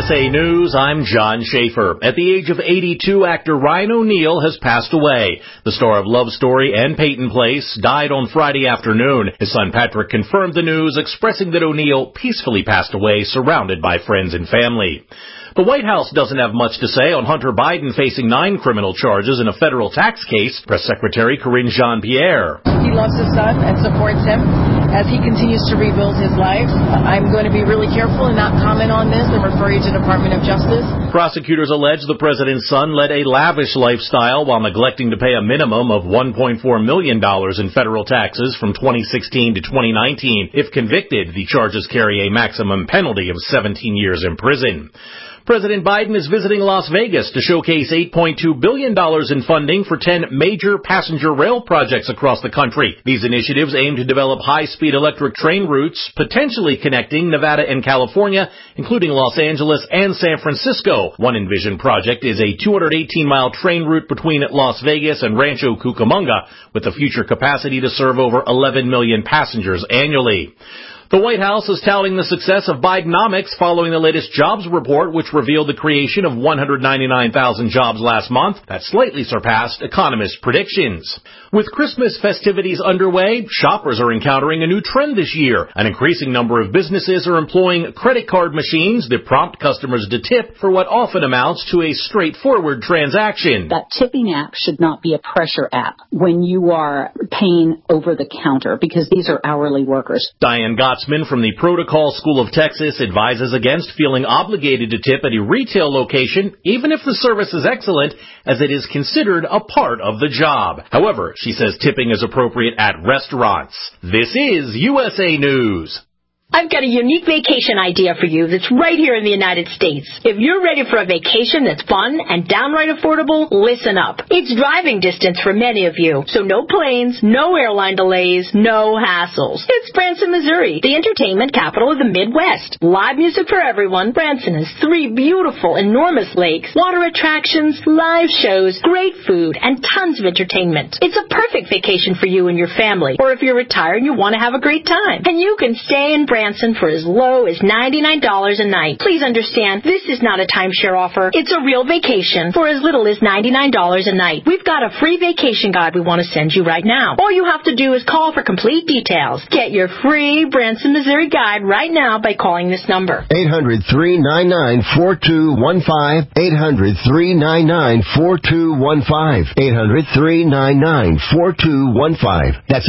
USA News, I'm John Schaefer. At the age of 82, actor Ryan O'Neal has passed away. The star of Love Story and Peyton Place died on Friday afternoon. His son Patrick confirmed the news, expressing that O'Neal peacefully passed away, surrounded by friends and family. The White House doesn't have much to say on Hunter Biden facing 9 criminal charges in a federal tax case. Press Secretary Karine Jean-Pierre. He loves his son and supports him as he continues to rebuild his life. I'm going to be really careful and not comment on this and refer you to the Department of Justice. Prosecutors allege the president's son led a lavish lifestyle while neglecting to pay a minimum of $1.4 million in federal taxes from 2016 to 2019. If convicted, the charges carry a maximum penalty of 17 years in prison. President Biden is visiting Las Vegas to showcase $8.2 billion in funding for 10 major passenger rail projects across the country. These initiatives aim to develop high-speed electric train routes, potentially connecting Nevada and California, including Los Angeles and San Francisco. One envisioned project is a 218-mile train route between Las Vegas and Rancho Cucamonga, with a future capacity to serve over 11 million passengers annually. The White House is touting the success of Bidenomics following the latest jobs report, which revealed the creation of 199,000 jobs last month. That slightly surpassed economists' predictions. With Christmas festivities underway, shoppers are encountering a new trend this year. An increasing number of businesses are employing credit card machines that prompt customers to tip for what often amounts to a straightforward transaction. That tipping app should not be a pressure app when you are paying over the counter, because these are hourly workers. Diane Gottsman from the Protocol School of Texas advises against feeling obligated to tip at a retail location, even if the service is excellent, as it is considered a part of the job. However, she says tipping is appropriate at restaurants. This is USA News. I've got a unique vacation idea for you that's right here in the United States. If you're ready for a vacation that's fun and downright affordable, listen up. It's driving distance for many of you, so no planes, no airline delays, no hassles. It's Branson, Missouri, the entertainment capital of the Midwest. Live music for everyone. Branson has 3 beautiful, enormous lakes, water attractions, live shows, great food, and tons of entertainment. It's a perfect vacation for you and your family, or if you're retired and you want to have a great time. And you can stay in Branson for as low as $99 a night. Please understand, this is not a timeshare offer. It's a real vacation for as little as $99 a night. We've got a free vacation guide we want to send you right now. All you have to do is call for complete details. Get your free Branson, Missouri guide right now by calling this number. 800-399-4215. 800-399-4215. 800-399-4215. That's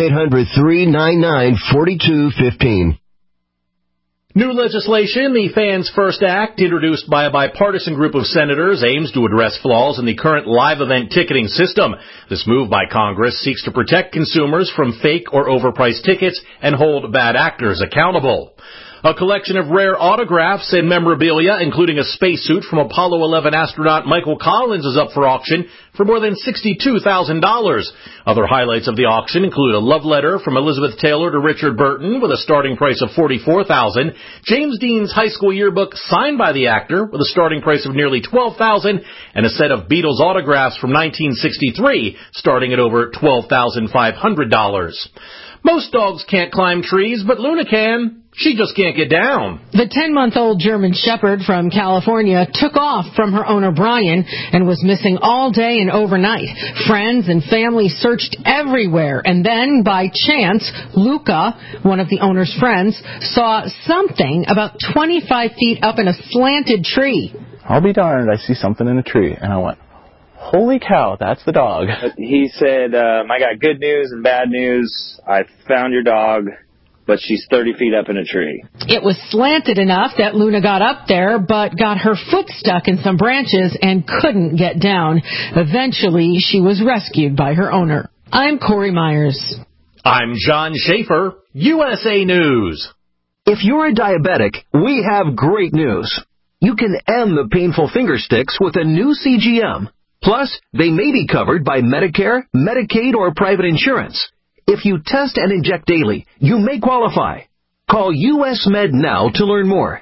800-399-4215. New legislation, the Fans First Act, introduced by a bipartisan group of senators, aims to address flaws in the current live event ticketing system. This move by Congress seeks to protect consumers from fake or overpriced tickets and hold bad actors accountable. A collection of rare autographs and memorabilia, including a spacesuit from Apollo 11 astronaut Michael Collins, is up for auction for more than $62,000. Other highlights of the auction include a love letter from Elizabeth Taylor to Richard Burton with a starting price of $44,000, James Dean's high school yearbook signed by the actor with a starting price of nearly $12,000, and a set of Beatles autographs from 1963 starting at over $12,500. Most dogs can't climb trees, but Luna can. She just can't get down. The 10-month-old German Shepherd from California took off from her owner Brian and was missing all day and overnight. Friends and family searched everywhere, and then, by chance, Luca, one of the owner's friends, saw something about 25 feet up in a slanted tree. I'll be darned, I see something in a tree. And I went, holy cow, that's the dog. He said, I got good news and bad news. I found your dog, but she's 30 feet up in a tree. It was slanted enough that Luna got up there, but got her foot stuck in some branches and couldn't get down. Eventually, she was rescued by her owner. I'm Corey Myers. I'm John Schaefer, USA News. If you're a diabetic, we have great news. You can end the painful finger sticks with a new CGM. Plus, they may be covered by Medicare, Medicaid, or private insurance. If you test and inject daily, you may qualify. Call US Med now to learn more.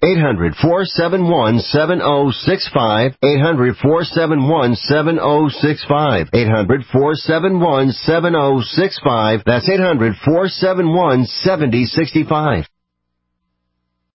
800-471-7065. 800-471-7065. 800-471-7065. That's 800-471-7065.